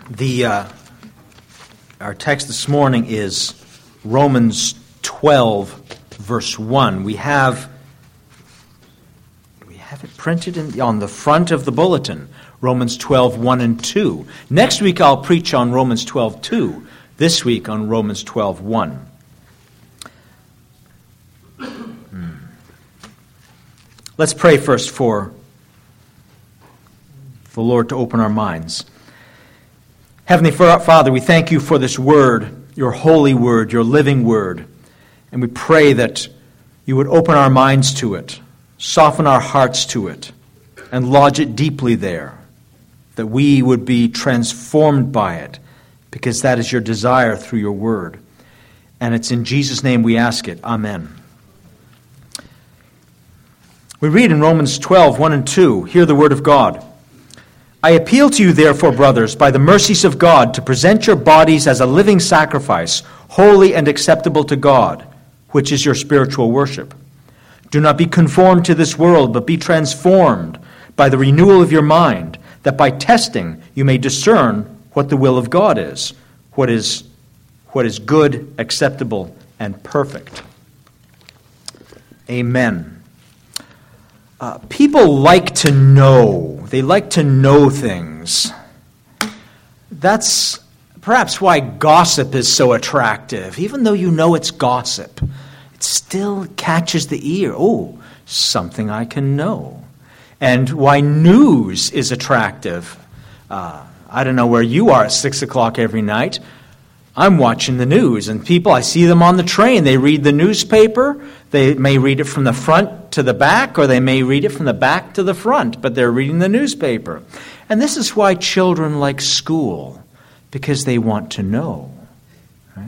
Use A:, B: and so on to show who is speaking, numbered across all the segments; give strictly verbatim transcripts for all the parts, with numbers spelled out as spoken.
A: The uh, our text this morning is Romans twelve, verse one. We have we have it printed in, on the front of the bulletin. Romans twelve, one and two. Next week I'll preach on Romans twelve, two. This week on Romans twelve, one. Hmm. Let's pray first for the Lord to open our minds. Heavenly Father, we thank you for this word, your holy word, your living word. And we pray that you would open our minds to it, soften our hearts to it, and lodge it deeply there, that we would be transformed by it, because that is your desire through your word. And it's in Jesus' name we ask it. Amen. We read in Romans twelve, one and two, hear the word of God. I appeal to you, therefore, brothers, by the mercies of God, to present your bodies as a living sacrifice, holy and acceptable to God, which is your spiritual worship. Do not be conformed to this world, but be transformed by the renewal of your mind, that by testing you may discern what the will of God is, what is, what is good, acceptable, and perfect. Amen. Uh, people like to know. They like to know things. That's perhaps why gossip is so attractive. Even though you know it's gossip, it still catches the ear. Oh, something I can know. And why news is attractive. Uh, I don't know where you are at six o'clock every night. I'm watching the news, and people, I see them on the train. They read the newspaper. They may read it from the front to the back, or they may read it from the back to the front, but they're reading the newspaper. And this is why children like school, because they want to know. Right?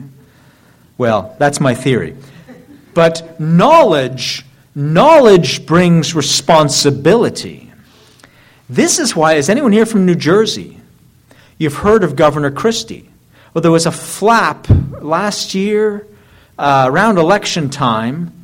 A: Well, that's my theory. But knowledge, knowledge brings responsibility. This is why, is anyone here from New Jersey? You've heard of Governor Christie. Well, there was a flap last year uh, around election time.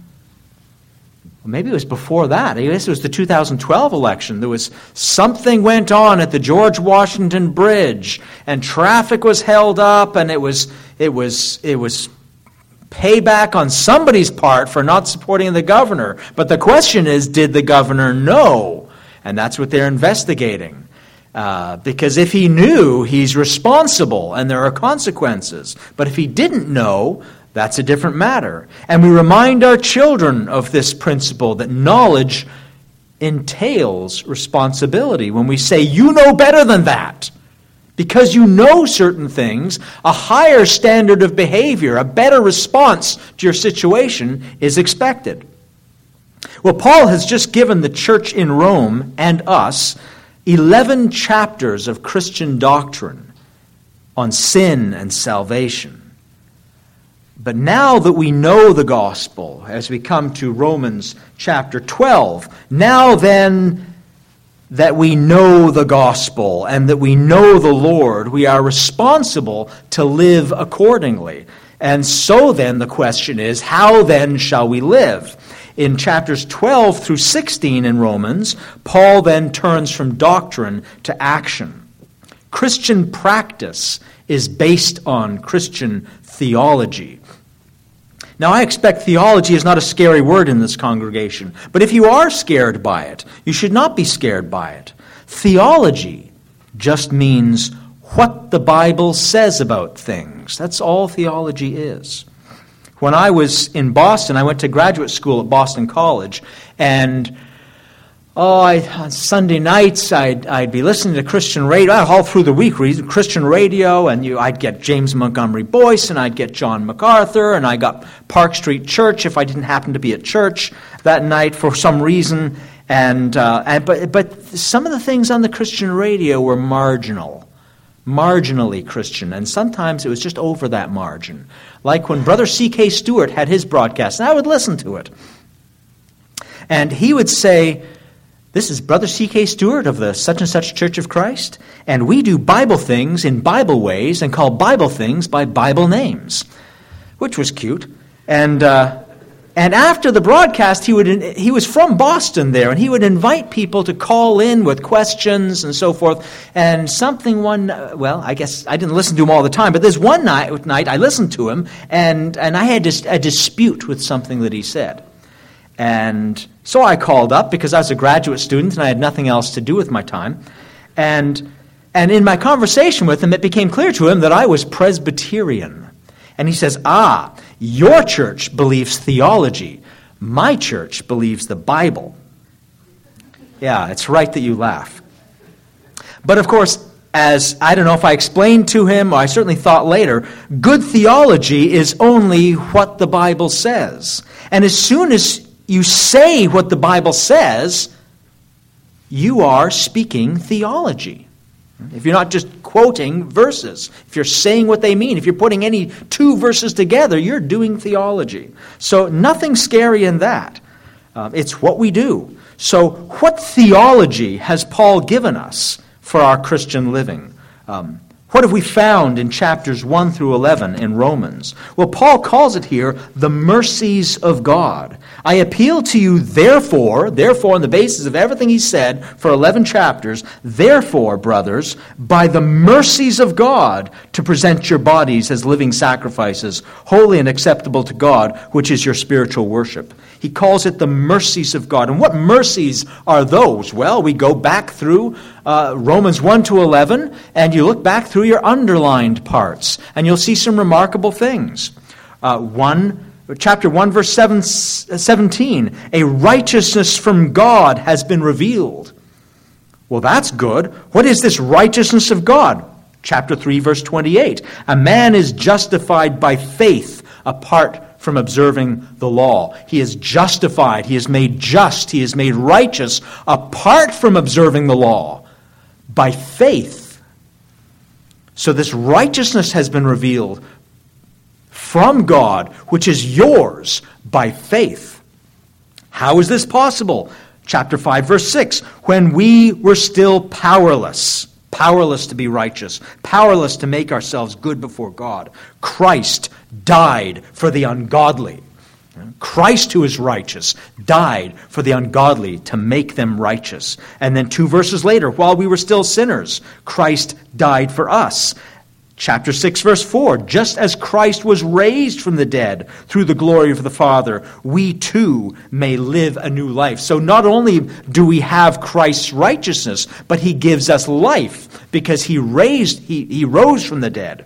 A: Well, maybe it was before that. I guess it was the two thousand twelve election. There was something went on at the George Washington Bridge, and traffic was held up, and it was it was it was payback on somebody's part for not supporting the governor. But the question is, did the governor know? And that's what they're investigating. Uh, because if he knew, he's responsible and there are consequences. But if he didn't know, that's a different matter. And we remind our children of this principle that knowledge entails responsibility. When we say, you know better than that, because you know certain things, a higher standard of behavior, a better response to your situation is expected. Well, Paul has just given the church in Rome and us eleven chapters of Christian doctrine on sin and salvation. But now that we know the gospel, as we come to Romans chapter twelve, now then that we know the gospel and that we know the Lord, we are responsible to live accordingly. And so then the question is, how then shall we live? In chapters twelve through sixteen in Romans, Paul then turns from doctrine to action. Christian practice is based on Christian theology. Now, I expect theology is not a scary word in this congregation, but if you are scared by it, you should not be scared by it. Theology just means what the Bible says about things. That's all theology is. When I was in Boston, I went to graduate school at Boston College, and oh, I, on Sunday nights, I'd, I'd be listening to Christian radio, all through the week, Christian radio, and you, I'd get James Montgomery Boyce, and I'd get John MacArthur, and I got Park Street Church if I didn't happen to be at church that night for some reason. And, uh, and but, but some of the things on the Christian radio were marginal. Marginally Christian, and sometimes it was just over that margin. Like when Brother C K Stewart had his broadcast, and I would listen to it. And he would say, this is Brother C K Stewart of the such and such Church of Christ, and we do Bible things in Bible ways and call Bible things by Bible names, which was cute. And uh, And after the broadcast, he would he was from Boston there, and he would invite people to call in with questions and so forth. And something one, well, I guess I didn't listen to him all the time, but there's one night, night I listened to him, and, and I had a dispute with something that he said. And so I called up because I was a graduate student and I had nothing else to do with my time. And, and in my conversation with him, it became clear to him that I was Presbyterian. And he says, ah, your church believes theology. My church believes the Bible. Yeah, it's right that you laugh. But of course, as I don't know if I explained to him, or I certainly thought later, good theology is only what the Bible says. And as soon as you say what the Bible says, you are speaking theology. If you're not just quoting verses, if you're saying what they mean, if you're putting any two verses together, you're doing theology. So nothing scary in that. Um, it's what we do. So what theology has Paul given us for our Christian living? Um, what have we found in chapters one through eleven in Romans? Well, Paul calls it here the mercies of God. I appeal to you, therefore, therefore on the basis of everything he said for eleven chapters, therefore, brothers, by the mercies of God, to present your bodies as living sacrifices, holy and acceptable to God, which is your spiritual worship. He calls it the mercies of God. And what mercies are those? Well, we go back through uh, Romans one to eleven, and you look back through your underlined parts, and you'll see some remarkable things. Uh, one Chapter one, verse seven, seventeen, a righteousness from God has been revealed. Well, that's good. What is this righteousness of God? Chapter three, verse twenty-eight, a man is justified by faith apart from observing the law. He is justified, he is made just, he is made righteous apart from observing the law, by faith. So this righteousness has been revealed from God, which is yours by faith. How is this possible? Chapter five, verse six, when we were still powerless, powerless to be righteous, powerless to make ourselves good before God, Christ died for the ungodly. Christ, who is righteous, died for the ungodly to make them righteous. And then two verses later, while we were still sinners, Christ died for us. Chapter six, verse four, just as Christ was raised from the dead through the glory of the Father, we too may live a new life. So not only do we have Christ's righteousness, but he gives us life because he raised, he, he rose from the dead.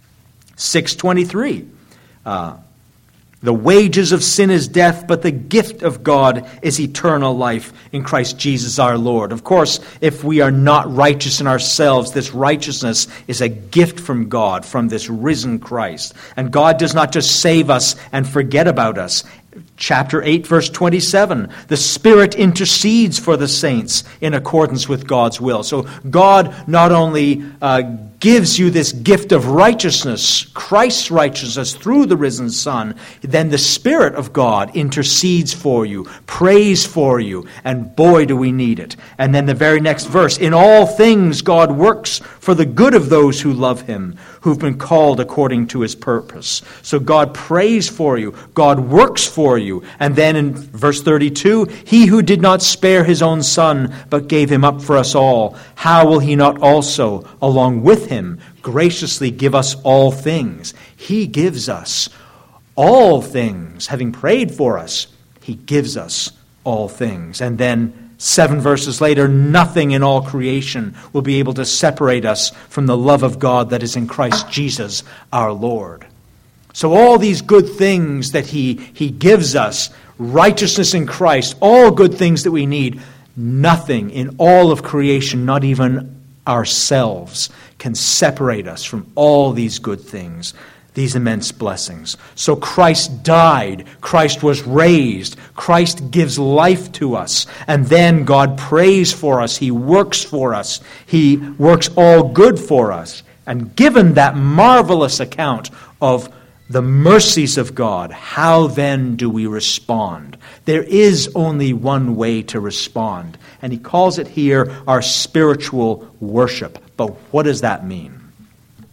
A: six twenty-three, uh, the wages of sin is death, but the gift of God is eternal life in Christ Jesus our Lord. Of course, if we are not righteous in ourselves, this righteousness is a gift from God, from this risen Christ. And God does not just save us and forget about us. Chapter eight, verse twenty-seven, the Spirit intercedes for the saints in accordance with God's will. So God not only uh, gives you this gift of righteousness, Christ's righteousness through the risen Son, then the Spirit of God intercedes for you, prays for you, and boy, do we need it. And then the very next verse, in all things God works for the good of those who love him, who've been called according to his purpose. So God prays for you, God works for you. And then in verse thirty-two, he who did not spare his own Son, but gave him up for us all, how will he not also, along with him, graciously give us all things? He gives us all things. Having prayed for us, he gives us all things. And then seven verses later, nothing in all creation will be able to separate us from the love of God that is in Christ Jesus our Lord. So all these good things that he, he gives us, righteousness in Christ, all good things that we need, nothing in all of creation, not even ourselves, can separate us from all these good things, these immense blessings. So Christ died, Christ was raised, Christ gives life to us, and then God prays for us, he works for us, he works all good for us. And given that marvelous account of the mercies of God, how then do we respond? There is only one way to respond, and he calls it here our spiritual worship. But what does that mean?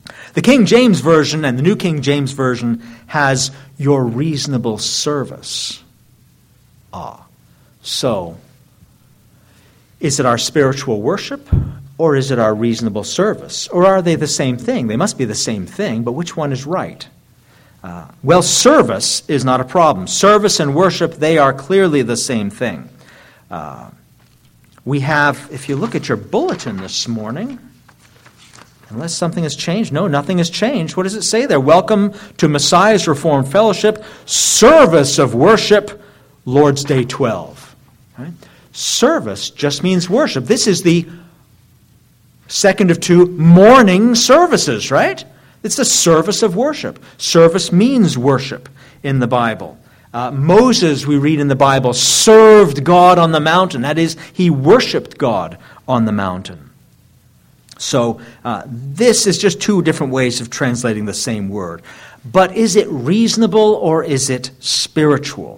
A: The King James Version and the New King James Version has your reasonable service. Ah, so is it our spiritual worship or is it our reasonable service? Or are they the same thing? They must be the same thing, but which one is right? Uh, well, service is not a problem. Service and worship, they are clearly the same thing. Uh, we have, if you look at your bulletin this morning, unless something has changed. No, nothing has changed. What does it say there? Welcome to Messiah's Reformed Fellowship, service of worship, Lord's Day twelve. Right? Service just means worship. This is the second of two morning services, right? It's the service of worship. Service means worship in the Bible. Uh, Moses, we read in the Bible, served God on the mountain. That is, he worshiped God on the mountain. So uh, this is just two different ways of translating the same word. But is it reasonable or is it spiritual?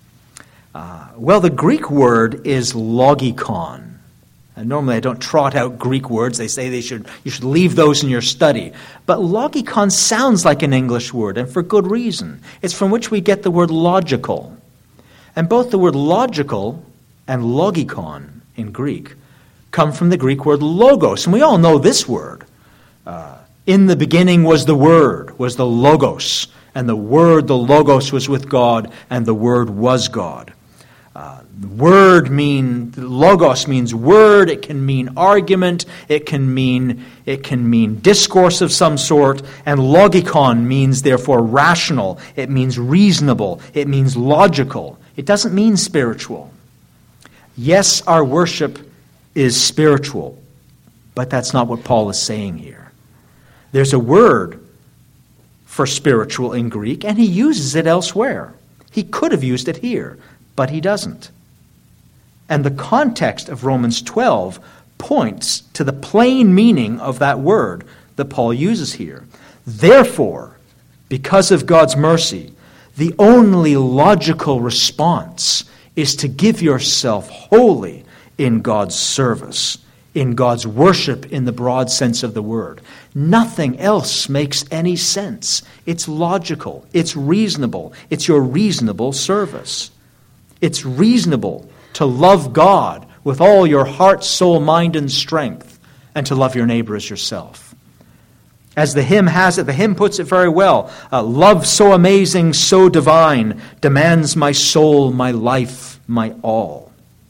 A: Uh, well, the Greek word is logikon. And normally I don't trot out Greek words. They say they should you should leave those in your study. But logikon sounds like an English word, and for good reason. It's from which we get the word logical. And both the word logical and logikon in Greek come from the Greek word logos. And we all know this word. Uh, in the beginning was the Word, was the logos. And the Word, the logos, was with God, and the Word was God. Uh, word mean logos means word. It can mean argument. It can mean it can mean discourse of some sort. And logikon means therefore rational. It means reasonable. It means logical. It doesn't mean spiritual. Yes, our worship is spiritual, but that's not what Paul is saying here. There's a word for spiritual in Greek, and he uses it elsewhere. He could have used it here, but he doesn't. And the context of Romans twelve points to the plain meaning of that word that Paul uses here. Therefore, because of God's mercy, the only logical response is to give yourself wholly in God's service, in God's worship in the broad sense of the word. Nothing else makes any sense. It's logical. It's reasonable. It's your reasonable service. It's reasonable to love God with all your heart, soul, mind, and strength, and to love your neighbor as yourself. As the hymn has it, the hymn puts it very well. Uh, love so amazing, so divine, demands my soul, my life, my all.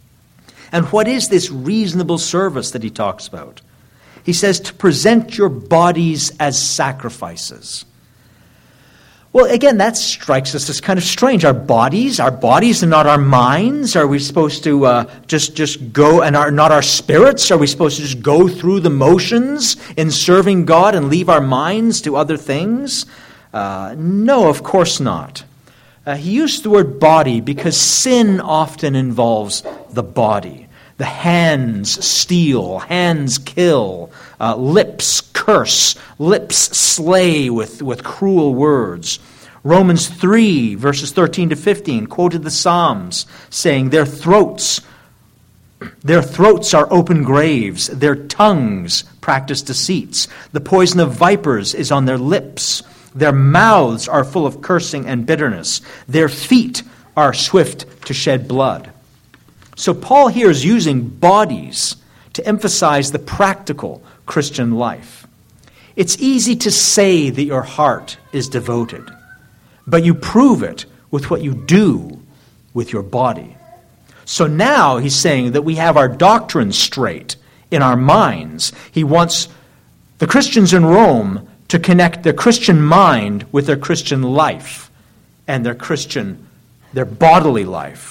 A: And what is this reasonable service that he talks about? He says to present your bodies as sacrifices. Well, again, that strikes us as kind of strange. Our bodies, our bodies and not our minds? Are we supposed to uh, just, just go, and our, not our spirits? Are we supposed to just go through the motions in serving God and leave our minds to other things? Uh, no, of course not. Uh, he used the word body because sin often involves the body. The hands steal, hands kill, uh, lips curse, lips slay with, with cruel words. Romans three, verses thirteen to fifteen, quoted the Psalms, saying, Their throats, their throats are open graves, their tongues practice deceits. The poison of vipers is on their lips. Their mouths are full of cursing and bitterness. Their feet are swift to shed blood. So Paul here is using bodies to emphasize the practical Christian life. It's easy to say that your heart is devoted, but you prove it with what you do with your body. So now he's saying that we have our doctrine straight in our minds. He wants the Christians in Rome to connect their Christian mind with their Christian life and their Christian, their bodily life.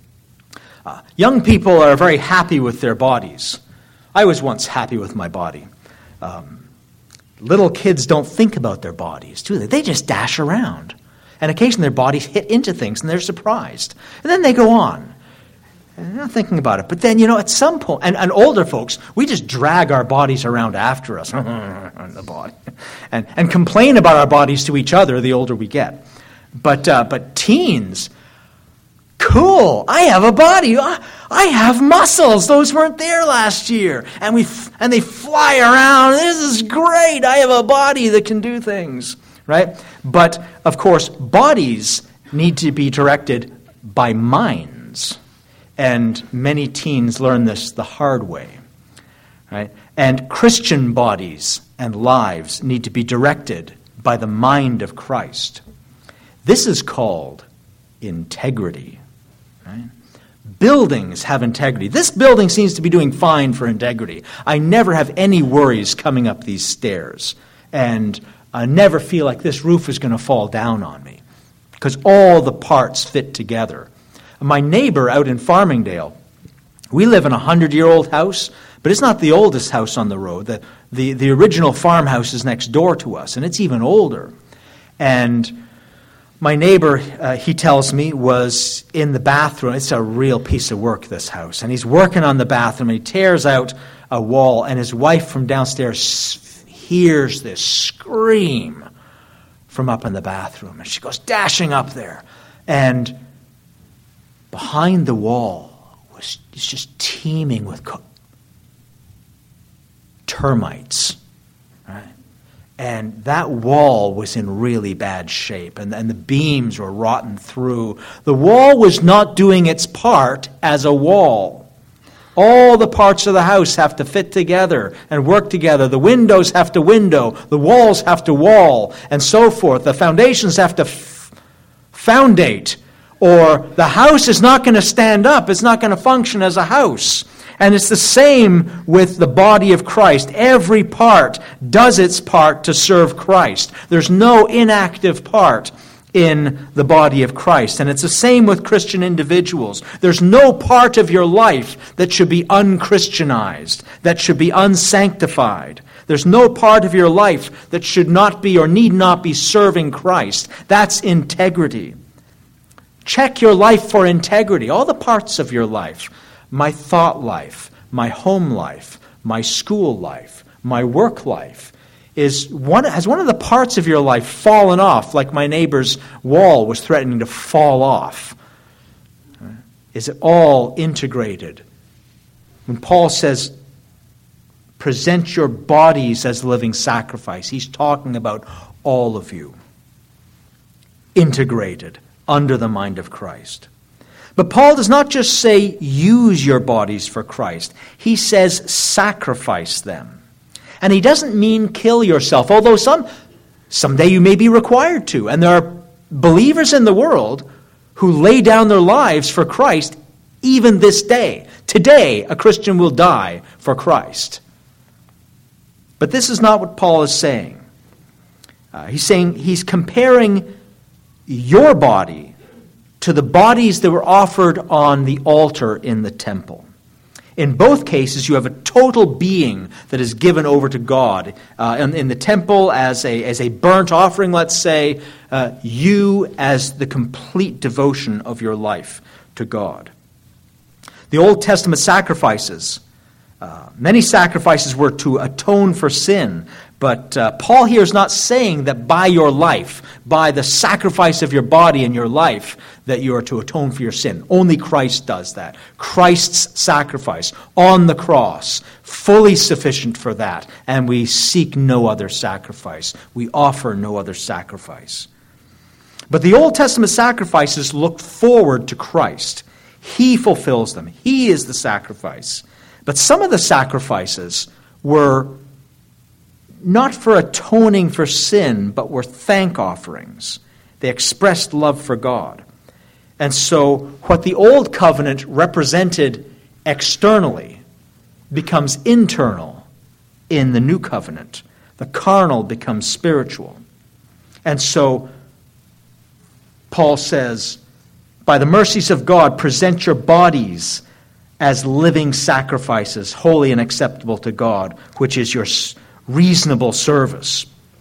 A: Uh, young people are very happy with their bodies. I was once happy with my body. Um, little kids don't think about their bodies, do they? They just dash around. And occasionally their bodies hit into things and they're surprised. And then they go on. And they're not thinking about it. But then, you know, at some point, and, and older folks, we just drag our bodies around after us on the body, and, and complain about our bodies to each other the older we get. But uh, but teens, cool, I have a body. I, I have muscles. Those weren't there last year. And we f- and they fly around. This is great. I have a body that can do things, right? But, of course, bodies need to be directed by minds. And many teens learn this the hard way, right? And Christian bodies and lives need to be directed by the mind of Christ. This is called integrity, right? Buildings have integrity. This building seems to be doing fine for integrity. I never have any worries coming up these stairs, and I never feel like this roof is going to fall down on me because all the parts fit together. My neighbor out in Farmingdale, we live in a hundred-year-old house, but it's not the oldest house on the road. The, the, the original farmhouse is next door to us, and it's even older. And my neighbor, uh, he tells me, was in the bathroom. It's a real piece of work, this house. And he's working on the bathroom, and he tears out a wall, and his wife from downstairs hears this scream from up in the bathroom. And she goes dashing up there. And behind the wall was it's just teeming with co- termites, right? And that wall was in really bad shape, and, and the beams were rotten through. The wall was not doing its part as a wall. All the parts of the house have to fit together and work together. The windows have to window, the walls have to wall, and so forth. The foundations have to f- foundate, or the house is not going to stand up. It's not going to function as a house. And it's the same with the body of Christ. Every part does its part to serve Christ. There's no inactive part in the body of Christ. And it's the same with Christian individuals. There's no part of your life that should be unchristianized, that should be unsanctified. There's no part of your life that should not be or need not be serving Christ. That's integrity. Check your life for integrity, all the parts of your life. My thought life, my home life, my school life, my work life. Is one, has one of the parts of your life fallen off, like my neighbor's wall was threatening to fall off? Is it all integrated? When Paul says, present your bodies as living sacrifice, he's talking about all of you, integrated under the mind of Christ. But Paul does not just say, use your bodies for Christ. He says, sacrifice them. And he doesn't mean kill yourself, although some someday you may be required to. And there are believers in the world who lay down their lives for Christ even this day. Today, a Christian will die for Christ. But this is not what Paul is saying. Uh, he's saying he's comparing your body to the bodies that were offered on the altar in the temple. In both cases, you have a total being that is given over to God. Uh, in, in the temple, as a, as a burnt offering, let's say, uh, you as the complete devotion of your life to God. The Old Testament sacrifices, uh, many sacrifices were to atone for sin. But uh, Paul here is not saying that by your life, by the sacrifice of your body and your life, that you are to atone for your sin. Only Christ does that. Christ's sacrifice on the cross, fully sufficient for that. And we seek no other sacrifice. We offer no other sacrifice. But the Old Testament sacrifices looked forward to Christ. He fulfills them. He is the sacrifice. But some of the sacrifices were not for atoning for sin, but were thank offerings. They expressed love for God. And so what the old covenant represented externally becomes internal in the new covenant. The carnal becomes spiritual. And so Paul says, by the mercies of God, present your bodies as living sacrifices, holy and acceptable to God, which is your reasonable service.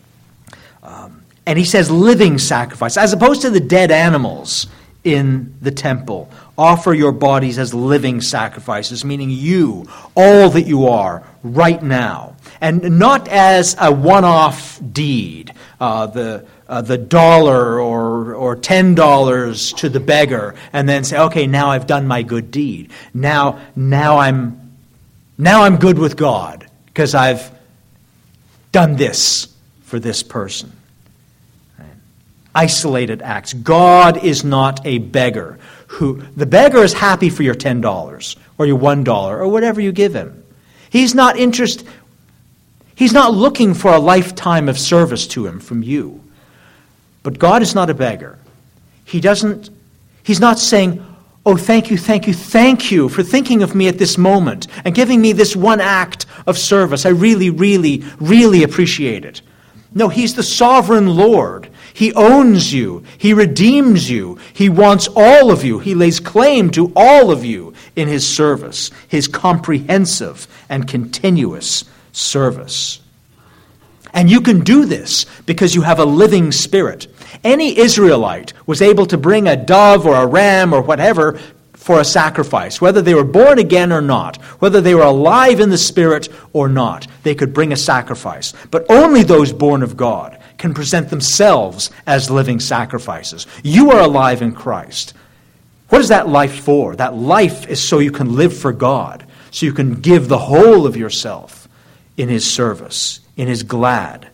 A: Um, and he says living sacrifice, as opposed to the dead animals in the temple. Offer your bodies as living sacrifices, meaning you, all that you are, right now. And not as a one-off deed. Uh, the uh, the dollar or or ten dollars to the beggar, and then say, okay, now I've done my good deed. Now, now I'm now I'm good with God because I've done this for this person. Right? Isolated acts. God is not a beggar. Who the beggar is happy for your ten dollars or your one dollar or whatever you give him. He's not interested. He's not looking for a lifetime of service to him from you. But God is not a beggar. He doesn't, he's not saying, oh, thank you, thank you, thank you for thinking of me at this moment and giving me this one act of service. I really, really, really appreciate it. No, he's the sovereign Lord. He owns you. He redeems you. He wants all of you. He lays claim to all of you in his service, his comprehensive and continuous service. And you can do this because you have a living spirit. Any Israelite was able to bring a dove or a ram or whatever for a sacrifice, whether they were born again or not, whether they were alive in the Spirit or not. They could bring a sacrifice. But only those born of God can present themselves as living sacrifices. You are alive in Christ. What is that life for? That life is so you can live for God, so you can give the whole of yourself in his service, in his glad,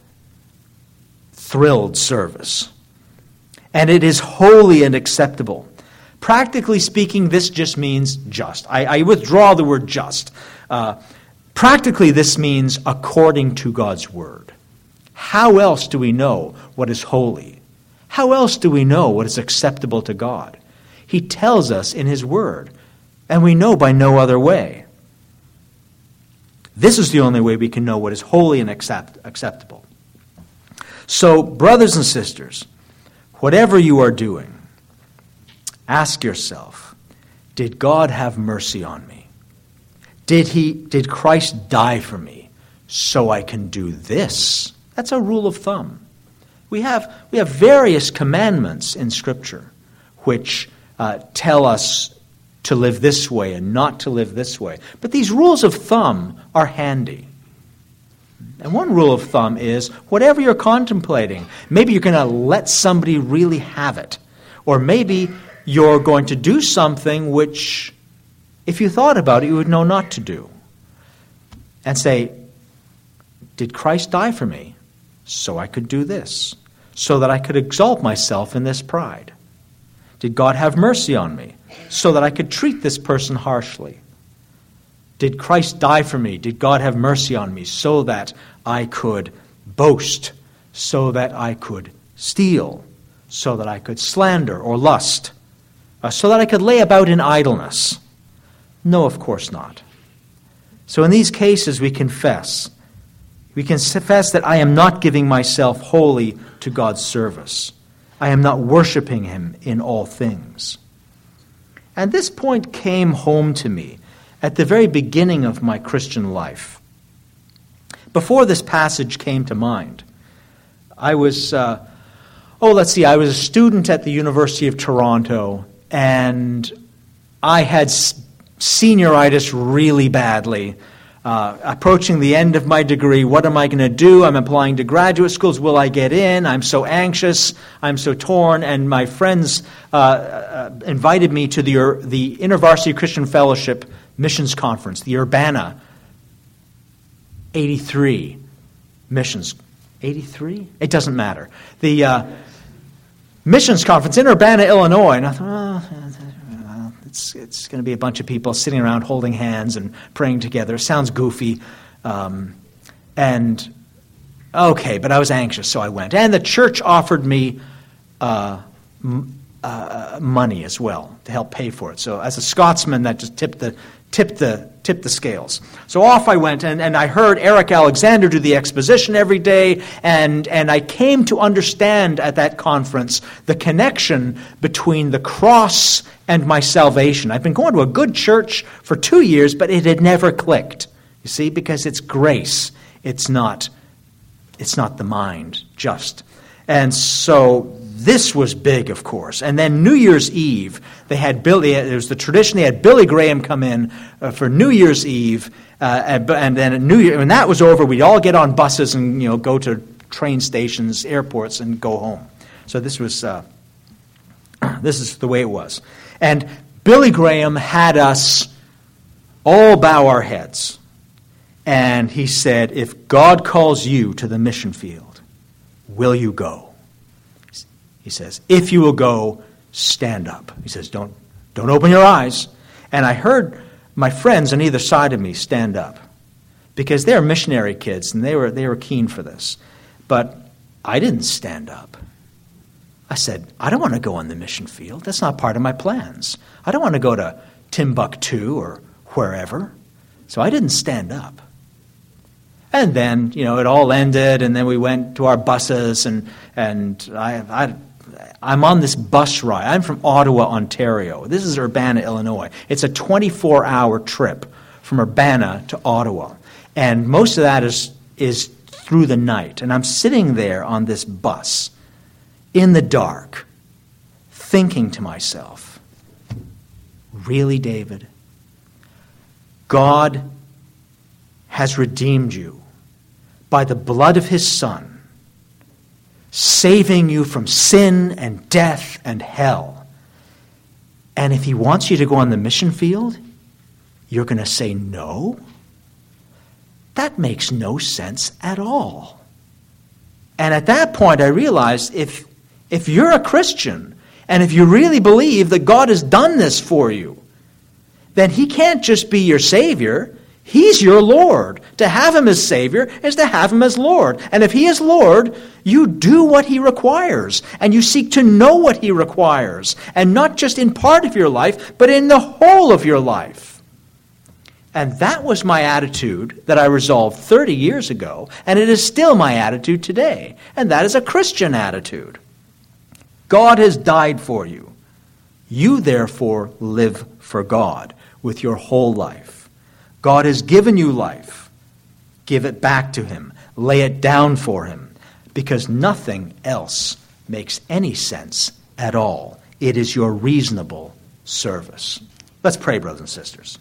A: thrilled service. And it is holy and acceptable. Practically speaking, this just means just. I, I withdraw the word just. Uh, practically, this means according to God's word. How else do we know what is holy? How else do we know what is acceptable to God? He tells us in his word, and we know by no other way. This is the only way we can know what is holy and accept, acceptable. So, brothers and sisters, whatever you are doing, ask yourself, did God have mercy on me? Did he, did Christ die for me so I can do this? That's a rule of thumb. We have, we have various commandments in Scripture which uh, tell us to live this way and not to live this way. But these rules of thumb are handy. And one rule of thumb is, whatever you're contemplating, maybe you're going to let somebody really have it. Or maybe you're going to do something which, if you thought about it, you would know not to do. And say, did Christ die for me so I could do this? So that I could exalt myself in this pride? Did God have mercy on me so that I could treat this person harshly? Did Christ die for me? Did God have mercy on me so that I could boast, so that I could steal, so that I could slander or lust, uh, so that I could lay about in idleness? No, of course not. So in these cases we confess. We confess that I am not giving myself wholly to God's service. I am not worshiping him in all things. And this point came home to me at the very beginning of my Christian life. Before this passage came to mind, I was, uh, oh, let's see, I was a student at the University of Toronto, and I had senioritis really badly. Uh, approaching the end of my degree, what am I going to do? I'm applying to graduate schools. Will I get in? I'm so anxious. I'm so torn. And my friends uh, uh, invited me to the, Ur- the InterVarsity Christian Fellowship Missions Conference, the Urbana eighty-three missions. eighty-three? It doesn't matter. The uh, missions conference in Urbana, Illinois. And I thought, oh, it's, it's going to be a bunch of people sitting around holding hands and praying together. Sounds goofy. Um, and, okay, but I was anxious, so I went. And the church offered me uh, m- uh, money as well to help pay for it. So as a Scotsman, that just tipped the tipped the tipped the scales. So off I went, and, and I heard Eric Alexander do the exposition every day, and, and I came to understand at that conference the connection between the cross and my salvation. I've been going to a good church for two years, but it had never clicked. You see, because it's grace. It's not, it's not the mind, just. And so this was big, of course. And then New Year's Eve, they had Billy. It was the tradition. They had Billy Graham come in uh, for New Year's Eve, uh, and, and then at New Year, when that was over, we'd all get on buses and you know go to train stations, airports, and go home. So this was uh, this is the way it was. And Billy Graham had us all bow our heads. And he said, if God calls you to the mission field, will you go? He says, if you will go, stand up. He says, don't, don't open your eyes. And I heard my friends on either side of me stand up because they're missionary kids and they were, they were keen for this. But I didn't stand up. I said, I don't want to go on the mission field. That's not part of my plans. I don't want to go to Timbuktu or wherever. So I didn't stand up. And then, you know, it all ended, and then we went to our buses, and and I, I, I'm on this bus ride. I'm from Ottawa, Ontario. This is Urbana, Illinois. It's a twenty-four hour trip from Urbana to Ottawa, and most of that is is through the night. And I'm sitting there on this bus in the dark, thinking to myself, really, David? God has redeemed you by the blood of his Son, saving you from sin and death and hell. And if he wants you to go on the mission field, you're going to say no? That makes no sense at all. And at that point, I realized if, if you're a Christian, and if you really believe that God has done this for you, then he can't just be your Savior. He's your Lord. To have him as Savior is to have him as Lord. And if he is Lord, you do what he requires. And you seek to know what he requires. And not just in part of your life, but in the whole of your life. And that was my attitude that I resolved thirty years ago. And it is still my attitude today. And that is a Christian attitude. God has died for you. You therefore live for God with your whole life. God has given you life. Give it back to him. Lay it down for him. Because nothing else makes any sense at all. It is your reasonable service. Let's pray, brothers and sisters.